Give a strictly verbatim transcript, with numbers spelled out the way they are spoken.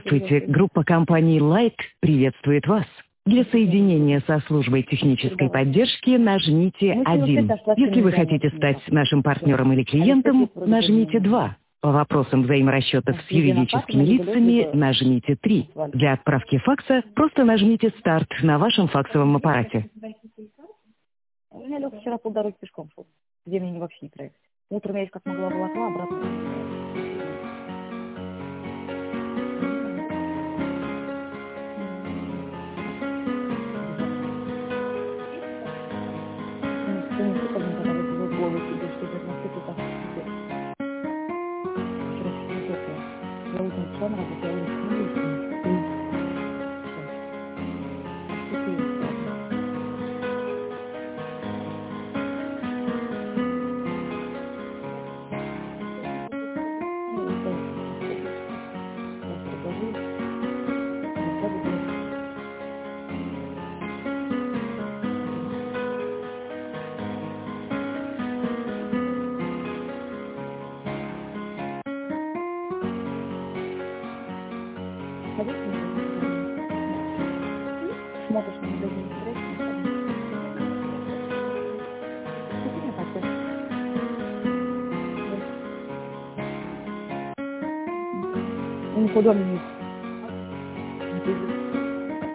Здравствуйте, группа компаний Light приветствует вас. Для соединения со службой технической поддержки нажмите один. Если вы хотите стать нашим партнером или клиентом, нажмите два. По вопросам взаиморасчетов с юридическими лицами нажмите три. Для отправки факса просто нажмите «Старт» на вашем факсовом аппарате. У меня Лёха вчера полдороги пешком шел, где мне вообще не проехать. Утром я их как могла волокла, обратно. Смотришь на магазин, не куда мне